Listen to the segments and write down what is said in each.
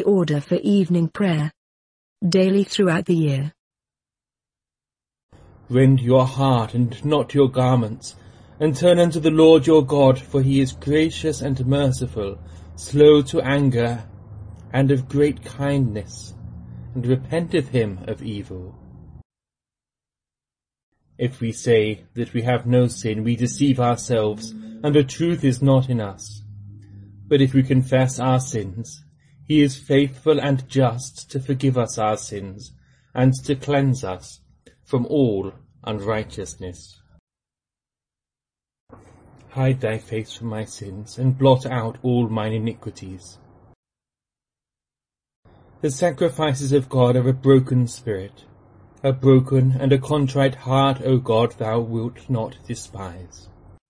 order for evening prayer. Daily throughout the year. Rend your heart and not your garments, and turn unto the Lord your God, for he is gracious and merciful, slow to anger, and of great kindness, and repenteth him of evil. If we say that we have no sin, we deceive ourselves, and the truth is not in us. But if we confess our sins, he is faithful and just to forgive us our sins, and to cleanse us from all unrighteousness. Hide thy face from my sins, and blot out all mine iniquities. The sacrifices of God are a broken spirit. A broken and a contrite heart, O God, thou wilt not despise.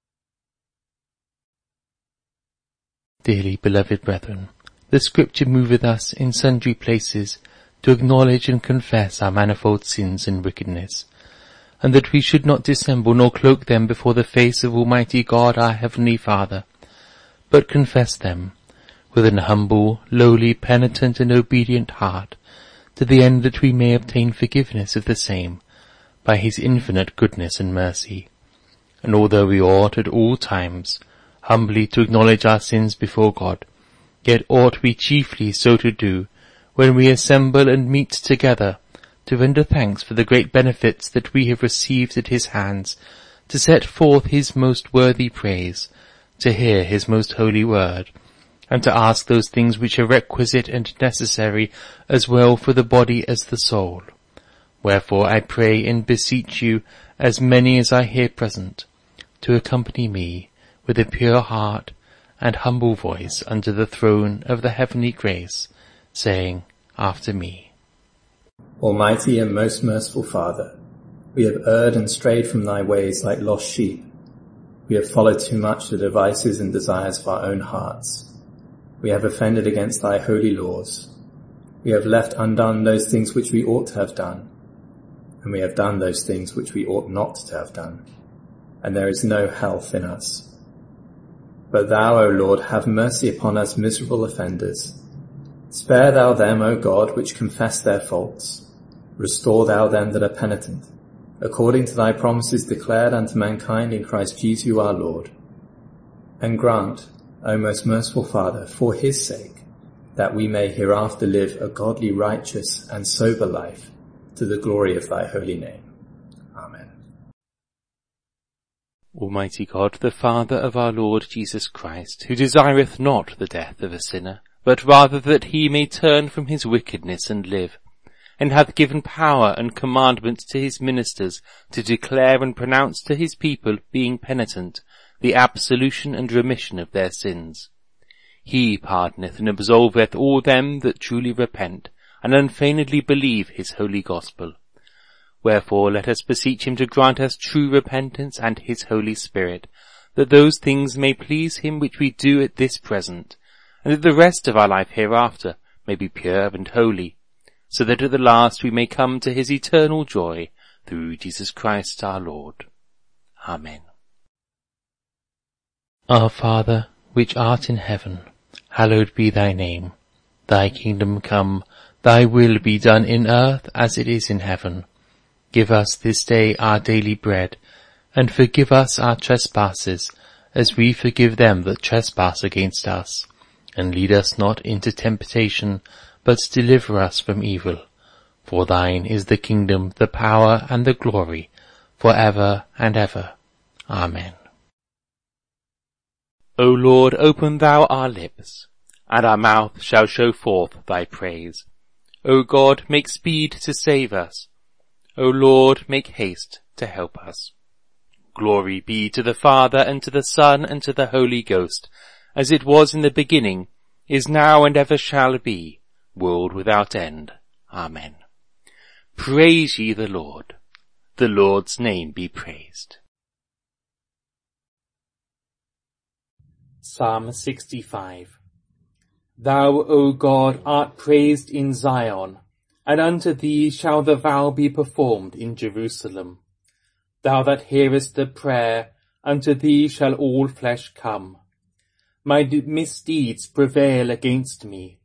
Dearly beloved brethren, the Scripture moveth us in sundry places to acknowledge and confess our manifold sins and wickedness, and that we should not dissemble nor cloak them before the face of Almighty God our Heavenly Father, but confess them with an humble, lowly, penitent and obedient heart, to the end that we may obtain forgiveness of the same by his infinite goodness and mercy. And although we ought at all times humbly to acknowledge our sins before God, yet ought we chiefly so to do when we assemble and meet together to render thanks for the great benefits that we have received at his hands, to set forth his most worthy praise, to hear his most holy word, and to ask those things which are requisite and necessary as well for the body as the soul. Wherefore I pray and beseech you, as many as are here present, to accompany me with a pure heart and humble voice unto the throne of the heavenly grace, saying after me, Almighty and most merciful Father, we have erred and strayed from thy ways like lost sheep. We have followed too much the devices and desires of our own hearts. We have offended against thy holy laws. We have left undone those things which we ought to have done, and we have done those things which we ought not to have done, and there is no health in us. But thou, O Lord, have mercy upon us miserable offenders. Spare thou them, O God, which confess their faults. Restore thou them that are penitent, according to thy promises declared unto mankind in Christ Jesus our Lord. And grant, O most merciful Father, for his sake, that we may hereafter live a godly, righteous, and sober life, to the glory of thy holy name. Amen. Almighty God, the Father of our Lord Jesus Christ, who desireth not the death of a sinner, but rather that he may turn from his wickedness and live, and hath given power and commandment to his ministers to declare and pronounce to his people, being penitent, the absolution and remission of their sins. He pardoneth and absolveth all them that truly repent, and unfeignedly believe his holy gospel. Wherefore let us beseech him to grant us true repentance and his Holy Spirit, that those things may please him which we do at this present, and that the rest of our life hereafter may be pure and holy, so that at the last we may come to his eternal joy, through Jesus Christ our Lord. Amen. Our Father, which art in heaven, hallowed be thy name. Thy kingdom come, thy will be done in earth as it is in heaven. Give us this day our daily bread, and forgive us our trespasses, as we forgive them that trespass against us. And lead us not into temptation, but deliver us from evil. For thine is the kingdom, the power, and the glory, for ever and ever. Amen. O Lord, open thou our lips, and our mouth shall show forth thy praise. O God, make speed to save us. O Lord, make haste to help us. Glory be to the Father, and to the Son, and to the Holy Ghost, as it was in the beginning, is now, and ever shall be, world without end. Amen. Praise ye the Lord. The Lord's name be praised. Psalm 65. Thou, O God, art praised in Zion, and unto thee shall the vow be performed in Jerusalem. Thou that hearest the prayer, unto thee shall all flesh come. My misdeeds prevail against me.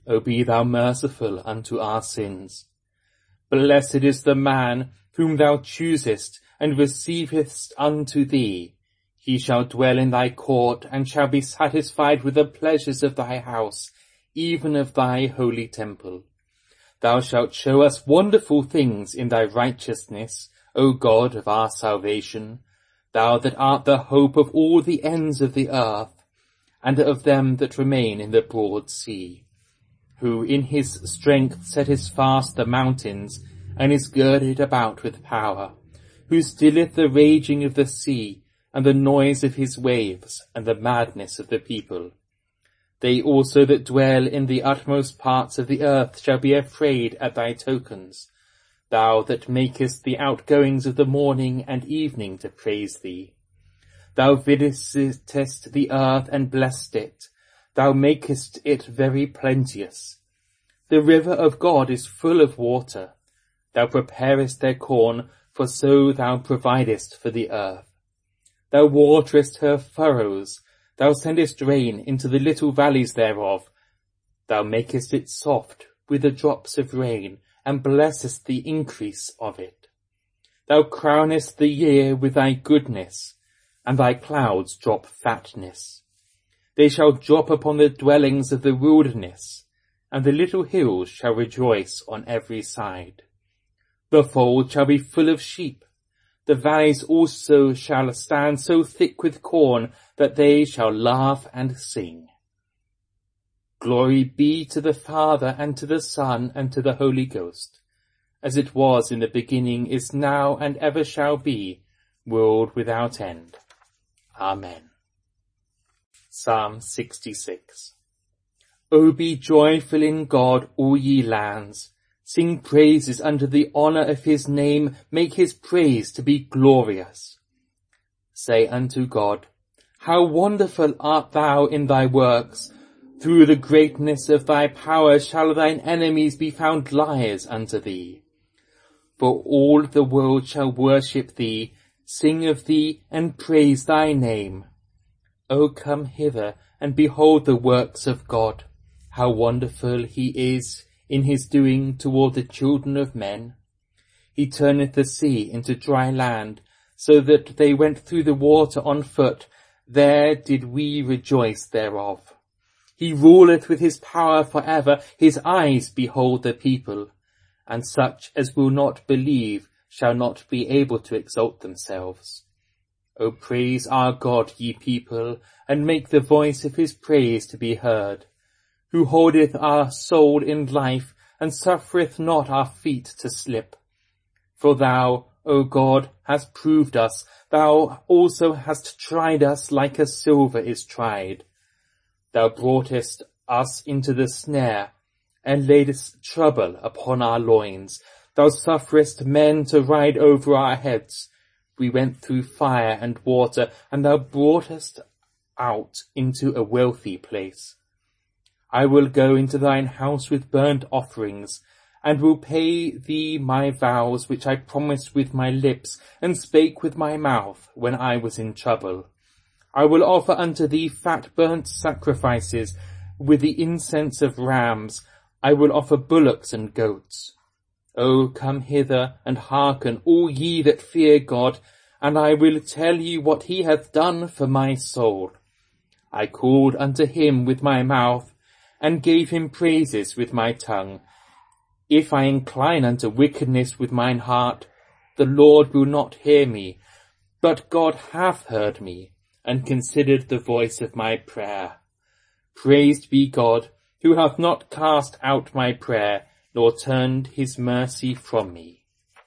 O be thou merciful unto our sins. Blessed is the man whom thou choosest and receivest unto thee. He shall dwell in thy court, and shall be satisfied with the pleasures of thy house, even of thy holy temple. Thou shalt show us wonderful things in thy righteousness, O God of our salvation, thou that art the hope of all the ends of the earth, and of them that remain in the broad sea, who in his strength setteth fast the mountains, and is girded about with power, who stilleth the raging of the sea, and the noise of his waves, and the madness of the people. They also that dwell in the utmost parts of the earth shall be afraid at thy tokens, thou that makest the outgoings of the morning and evening to praise thee. Thou visitest the earth and blessed it, thou makest it very plenteous. The river of God is full of water, thou preparest their corn, for so thou providest for the earth. Thou waterest her furrows, thou sendest rain into the little valleys thereof. Thou makest it soft with the drops of rain, and blessest the increase of it. Thou crownest the year with thy goodness, and thy clouds drop fatness. They shall drop upon the dwellings of the wilderness, and the little hills shall rejoice on every side. The fold shall be full of sheep. The valleys also shall stand so thick with corn that they shall laugh and sing. Glory be to the Father, and to the Son, and to the Holy Ghost, as it was in the beginning, is now, and ever shall be, world without end. Amen. Psalm 66. O be joyful in God, all ye lands. Sing praises unto the honour of his name, make his praise to be glorious. Say unto God, how wonderful art thou in thy works! Through the greatness of thy power shall thine enemies be found liars unto thee. For all the world shall worship thee, sing of thee, and praise thy name. O come hither, and behold the works of God, how wonderful he is in his doing toward the children of men. He turneth the sea into dry land, so that they went through the water on foot. There did we rejoice thereof. He ruleth with his power for ever. His eyes behold the people, and such as will not believe shall not be able to exalt themselves. O praise our God, ye people, and make the voice of his praise to be heard, who holdeth our soul in life, and suffereth not our feet to slip. For thou, O God, hast proved us, thou also hast tried us like as silver is tried. Thou broughtest us into the snare, and laidest trouble upon our loins. Thou sufferest men to ride over our heads. We went through fire and water, and thou broughtest out into a wealthy place. I will go into thine house with burnt offerings, and will pay thee my vows which I promised with my lips, and spake with my mouth when I was in trouble. I will offer unto thee fat burnt sacrifices with the incense of rams. I will offer bullocks and goats. O come hither, and hearken, all ye that fear God, and I will tell you what he hath done for my soul. I called unto him with my mouth, and gave him praises with my tongue. If I incline unto wickedness with mine heart, the Lord will not hear me. But God hath heard me, and considered the voice of my prayer. Praised be God, who hath not cast out my prayer, nor turned his mercy from me.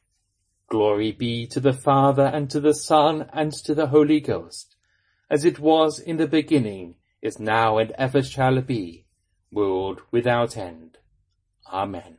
Glory be to the Father, and to the Son, and to the Holy Ghost, as it was in the beginning, is now, and ever shall be, world without end. Amen.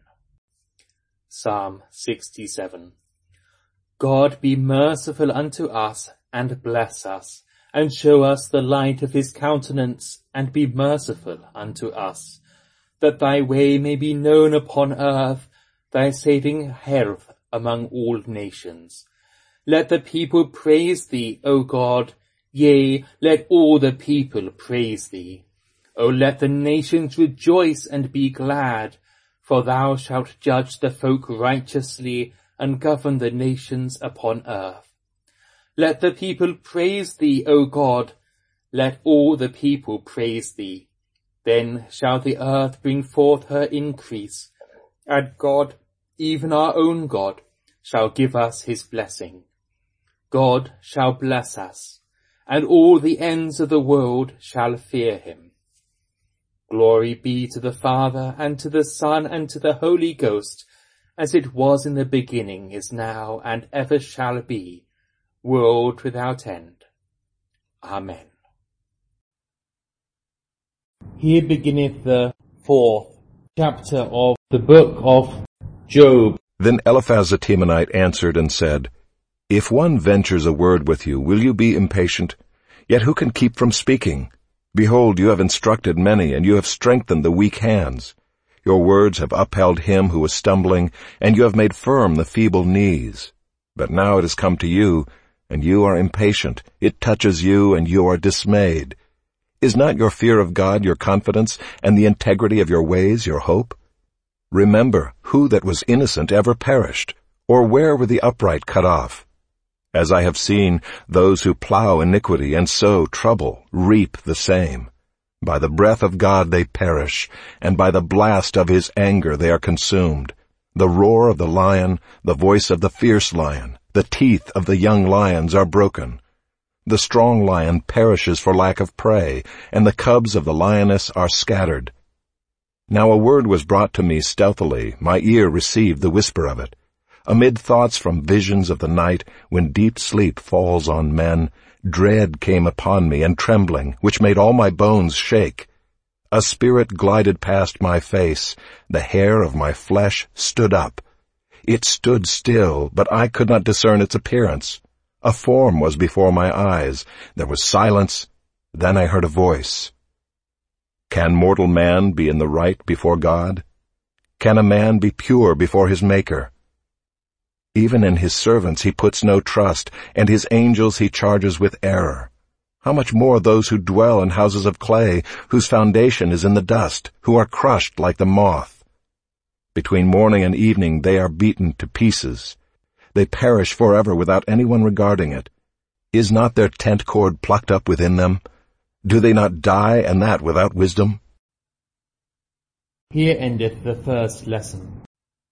Psalm 67. God be merciful unto us, and bless us, and show us the light of his countenance, and be merciful unto us, that thy way may be known upon earth, thy saving health among all nations. Let the people praise thee, O God, yea, let all the people praise thee. O let the nations rejoice and be glad, for thou shalt judge the folk righteously and govern the nations upon earth. Let the people praise thee, O God. Let all the people praise thee. Then shall the earth bring forth her increase, and God, even our own God, shall give us his blessing. God shall bless us, and all the ends of the world shall fear him. Glory be to the Father, and to the Son, and to the Holy Ghost, as it was in the beginning, is now, and ever shall be, world without end. Amen. Here beginneth the 4th chapter of the book of Job. Then Eliphaz the Temanite answered and said, If one ventures a word with you, will you be impatient? Yet who can keep from speaking? Behold, you have instructed many, and you have strengthened the weak hands. Your words have upheld him who was stumbling, and you have made firm the feeble knees. But now it has come to you, and you are impatient. It touches you, and you are dismayed. Is not your fear of God your confidence, and the integrity of your ways your hope? Remember, who that was innocent ever perished, or where were the upright cut off? As I have seen, those who plow iniquity and sow trouble reap the same. By the breath of God they perish, and by the blast of his anger they are consumed. The roar of the lion, the voice of the fierce lion, the teeth of the young lions are broken. The strong lion perishes for lack of prey, and the cubs of the lioness are scattered. Now a word was brought to me stealthily, my ear received the whisper of it. Amid thoughts from visions of the night, when deep sleep falls on men, dread came upon me and trembling, which made all my bones shake. A spirit glided past my face, the hair of my flesh stood up. It stood still, but I could not discern its appearance. A form was before my eyes. There was silence. Then I heard a voice. Can mortal man be in the right before God? Can a man be pure before his Maker? Even in his servants he puts no trust, and his angels he charges with error. How much more those who dwell in houses of clay, whose foundation is in the dust, who are crushed like the moth. Between morning and evening they are beaten to pieces. They perish forever without anyone regarding it. Is not their tent cord plucked up within them? Do they not die, and that without wisdom? Here endeth the first lesson.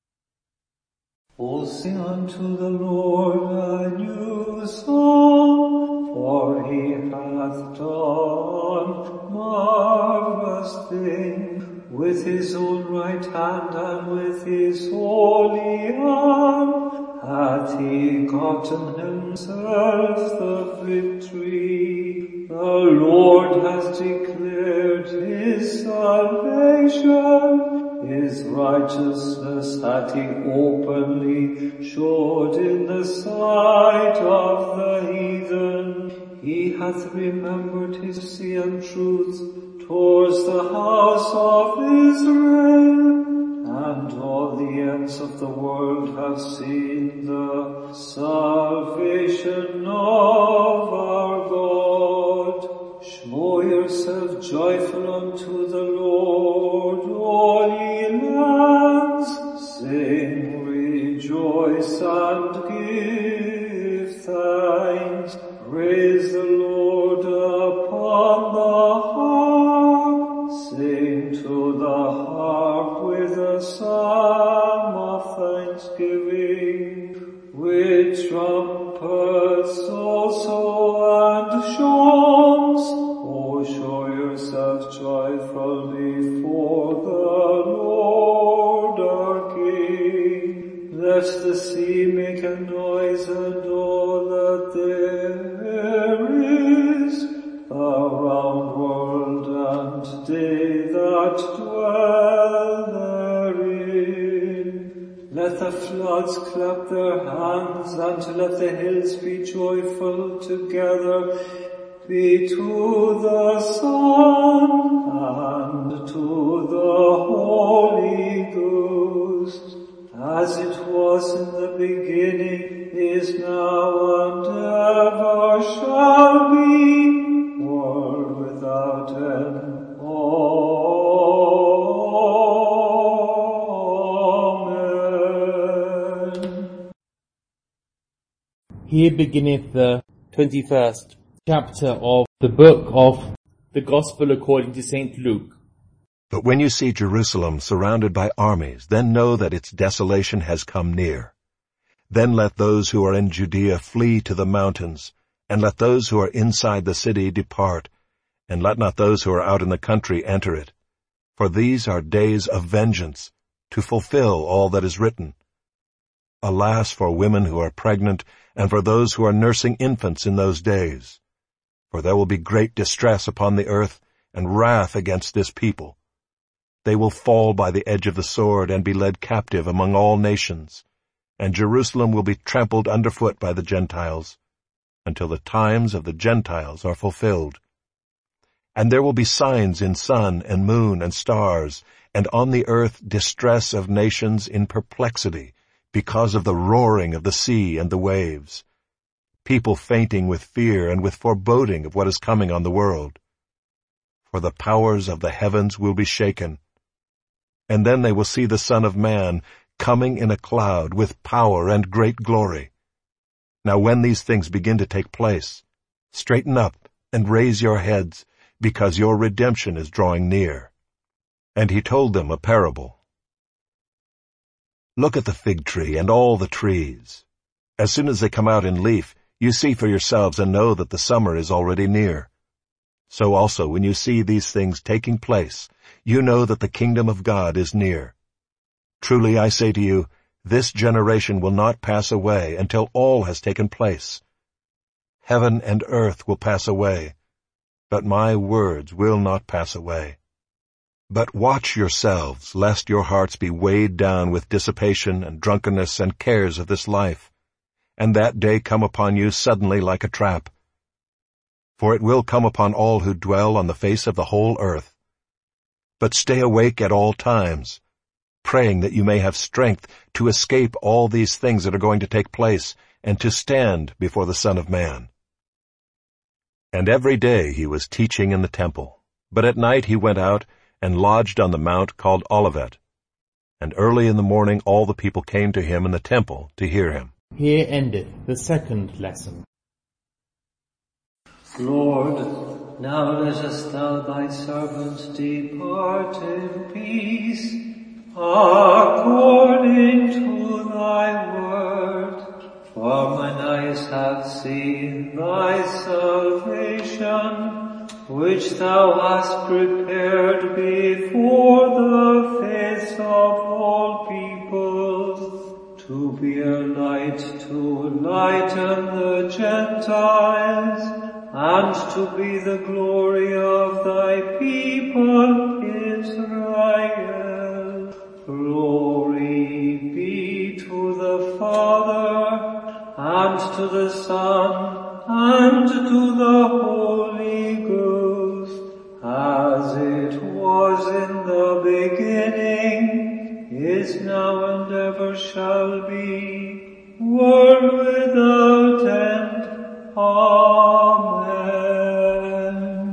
O sing unto the Lord a new song, for he hath done marvelous things. With his own right hand and with his holy arm hath he gotten himself the victory. The Lord has declared his salvation. His righteousness hath he openly showed in the sight of the heathen. He hath remembered his mercy and truth towards the house of Israel, and all the ends of the world have seen the salvation of our God. Show yourself joyful unto the Lord, all ye lands. Sing, rejoice, and give thanks. Praise the Lord upon the harp. Sing to the harp with a psalm of thanksgiving, with trumpets also and songs. O show yourself joyful before the Lord our King. Let the sea make a noise, and all that there is, the round world and they that dwell therein. Let the floods clap their hands, and let the hills be joyful together. Be to the Son and to the Holy Ghost, as it was in the beginning, is now, and ever shall be, world without end. Here beginneth the 21st chapter of the book of the Gospel according to St. Luke. But when you see Jerusalem surrounded by armies, then know that its desolation has come near. Then let those who are in Judea flee to the mountains, and let those who are inside the city depart, and let not those who are out in the country enter it. For these are days of vengeance, to fulfill all that is written. Alas for women who are pregnant, and for those who are nursing infants in those days. For there will be great distress upon the earth, and wrath against this people. They will fall by the edge of the sword, and be led captive among all nations. And Jerusalem will be trampled underfoot by the Gentiles, until the times of the Gentiles are fulfilled. And there will be signs in sun and moon and stars, and on the earth distress of nations in perplexity, because of the roaring of the sea and the waves. People fainting with fear and with foreboding of what is coming on the world. For the powers of the heavens will be shaken. And then they will see the Son of Man coming in a cloud with power and great glory. Now when these things begin to take place, straighten up and raise your heads, because your redemption is drawing near. And he told them a parable. Look at the fig tree and all the trees. As soon as they come out in leaf, you see for yourselves and know that the summer is already near. So also when you see these things taking place, you know that the kingdom of God is near. Truly I say to you, this generation will not pass away until all has taken place. Heaven and earth will pass away, but my words will not pass away. But watch yourselves, lest your hearts be weighed down with dissipation and drunkenness and cares of this life, and that day come upon you suddenly like a trap. For it will come upon all who dwell on the face of the whole earth. But stay awake at all times, praying that you may have strength to escape all these things that are going to take place, and to stand before the Son of Man. And every day he was teaching in the temple, but at night he went out and lodged on the mount called Olivet. And early in the morning all the people came to him in the temple to hear him. Here endeth the second lesson. Lord, now lettest thou thy servant depart in peace, according to thy word. For mine eyes have seen thy salvation, which thou hast prepared before the face of all people, to be a light to lighten the Gentiles, and to be the glory of thy people Israel. Glory be to the Father, and to the Son, and to the Holy Ghost, as it was in the beginning, is now and ever shall be, world without end. Amen.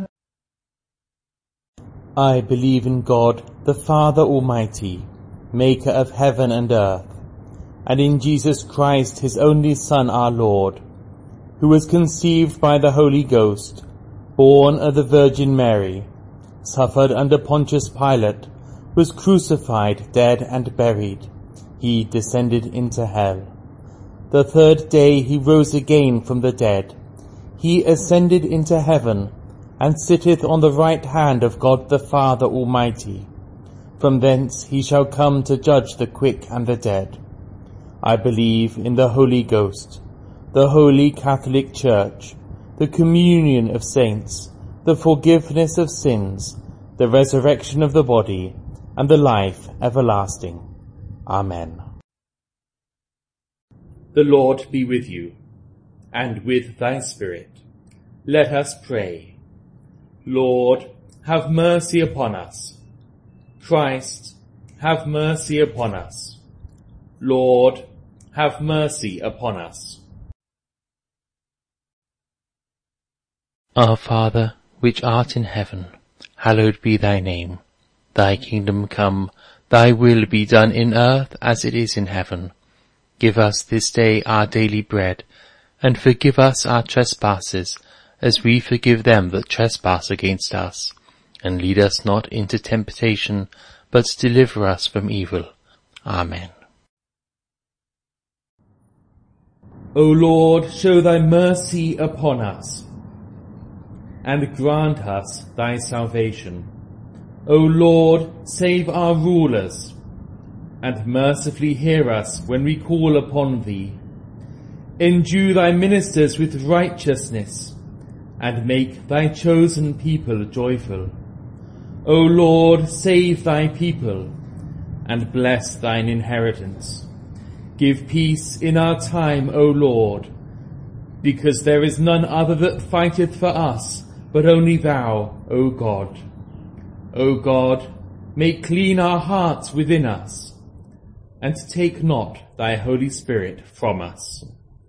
I believe in God, the Father Almighty, maker of heaven and earth, and in Jesus Christ, his only Son, our Lord, who was conceived by the Holy Ghost, born of the Virgin Mary, suffered under Pontius Pilate, was crucified, dead, and buried. He descended into hell. The third day he rose again from the dead. He ascended into heaven, and sitteth on the right hand of God the Father Almighty. From thence he shall come to judge the quick and the dead. I believe in the Holy Ghost, the Holy Catholic Church, the communion of saints, the forgiveness of sins, the resurrection of the body, and the life everlasting. Amen. The Lord be with you, and with thy spirit. Let us pray. Lord, have mercy upon us. Christ, have mercy upon us. Lord, have mercy upon us. Our Father, which art in heaven, hallowed be thy name. Thy kingdom come, thy will be done in earth as it is in heaven. Give us this day our daily bread, And forgive us our trespasses, as we forgive them that trespass against us. And lead us not into temptation, but deliver us from evil. Amen. O Lord, show thy mercy upon us, and grant us thy salvation. O Lord, save our rulers, and mercifully hear us when we call upon thee. Endue thy ministers with righteousness, and make thy chosen people joyful. O Lord, save thy people, and bless thine inheritance. Give peace in our time, O Lord, because there is none other that fighteth for us, but only thou, O God. O God, make clean our hearts within us, and take not thy Holy Spirit from us.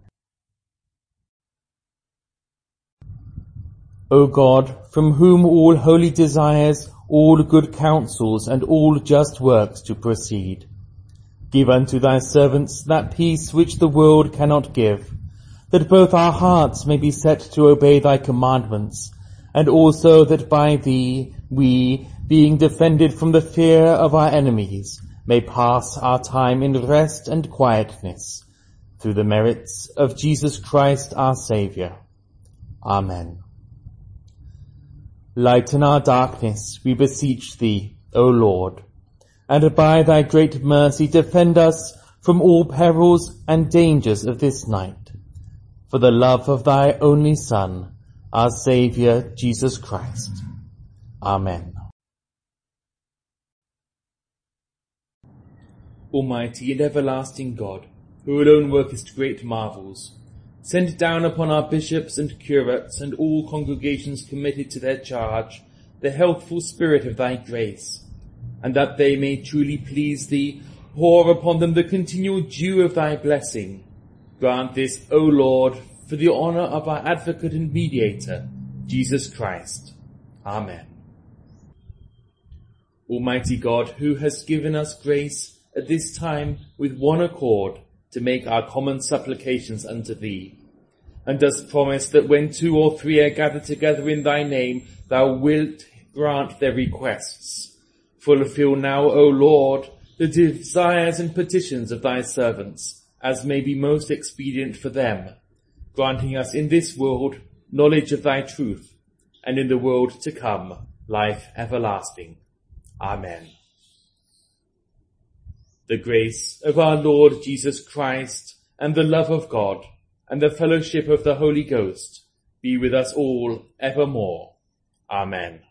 O God, from whom all holy desires, all good counsels, and all just works do proceed, give unto thy servants that peace which the world cannot give, that both our hearts may be set to obey thy commandments, and also that by thee we, being defended from the fear of our enemies, may pass our time in rest and quietness, through the merits of Jesus Christ our Saviour. Amen. Lighten our darkness, we beseech thee, O Lord, and by thy great mercy defend us from all perils and dangers of this night, for the love of thy only Son, our Saviour, Jesus Christ. Amen. Almighty and everlasting God, who alone workest great marvels, send down upon our bishops and curates and all congregations committed to their charge the healthful spirit of thy grace, and that they may truly please thee, pour upon them the continual dew of thy blessing. Grant this, O Lord, for the honour of our advocate and mediator, Jesus Christ. Amen. Almighty God, who hast given us grace at this time with one accord to make our common supplications unto thee, and dost promise that when 2 or 3 are gathered together in thy name, thou wilt grant their requests. Fulfill now, O Lord, the desires and petitions of thy servants, as may be most expedient for them, granting us in this world knowledge of thy truth, and in the world to come life everlasting. Amen. The grace of our Lord Jesus Christ, and the love of God, and the fellowship of the Holy Ghost be with us all evermore. Amen.